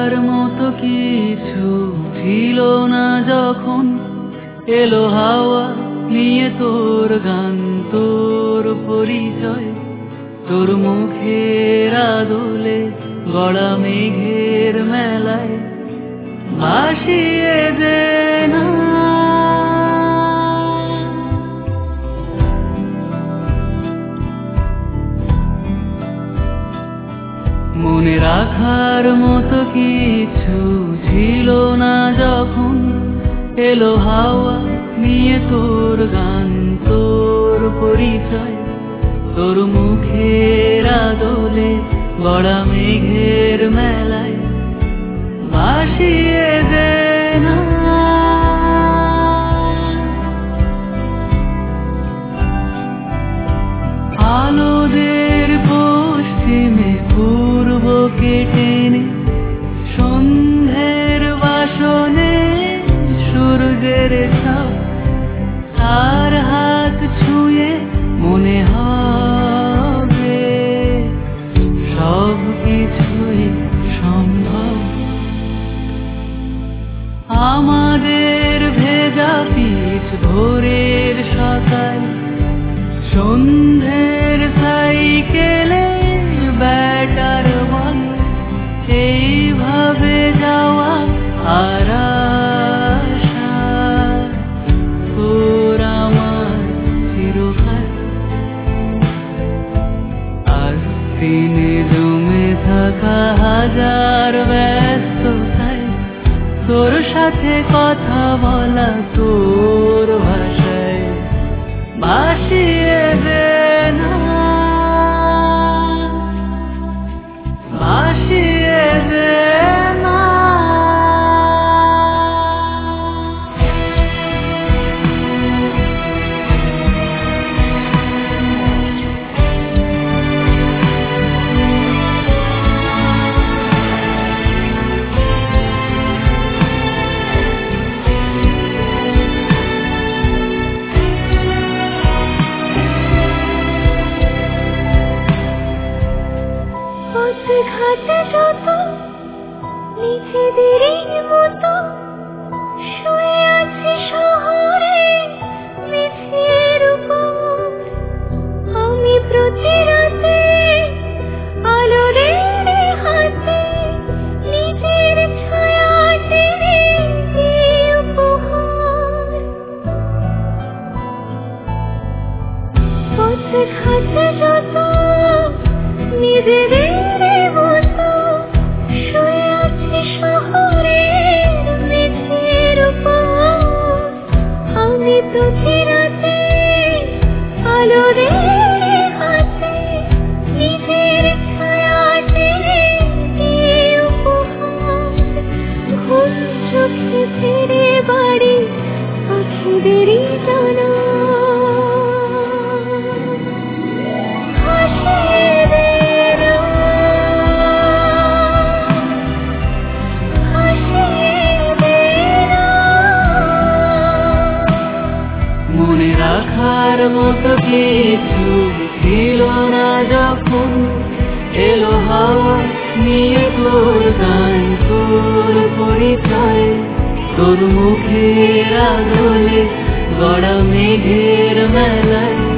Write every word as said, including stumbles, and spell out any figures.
রাখার মতো কিছু ছিল না যখন এলো হাওয়া নিয়ে তোর গান, তোর পরিচয়, তোর মুখের আদলে গড়া মেঘের মেলায় ভাসিয়ে দে না। মনে রাখার মতো কিছু ছিল না যখন এলো হাওয়া নিয়ে তোর গান, তোর পরিচয়, তোর মুখের আদলে গড়া মেঘের মেলায় ভাসিয়ে দে না। আলোদের পশ্চিমে পূর্বকে টেনে সন্ধ্যের বাসনে সূর্যের ছাপ, তার হাত ছুঁয়ে মনে হবে সব কিছুই সম্ভব। আমাদের ভেজা পিচ ভোরের সকাল, সন্ধ্যের সাইকেলে ব্যাটার বল, এইভাবে যাওয়া আর আশা তোর আমার চিরকাল। আর দিনে জমে থাকা হাজার ব্যস্ততায় তোর সাথে কথা বলা, তোর ভাষায় ভাসিয়ে দে না, ভাসিয়ে দে না। ঘাটে যত নিজেদেরই মতো শুয়ে আছি শহরে মেঝের উপর, আমি প্রতি রাতে আলোদের হাতে নিজের ছায়া টেনে দিই উপহার। পথ ঘাটে যত নিজেদের প্রতি রাতে আলোদের হাতে নিজের ছায়া টেনে দিয়ে উপহার। ঘুম চোখে ফিরে বাড়ি পাখিদেরই জানা, মনে রাখার মতো কিছু ছিল না যখন এলো হাওয়া নিয়ে তোর গান, তোর পরিচয়, তোর মুখের আদলে গড়া মেঘের মেলায়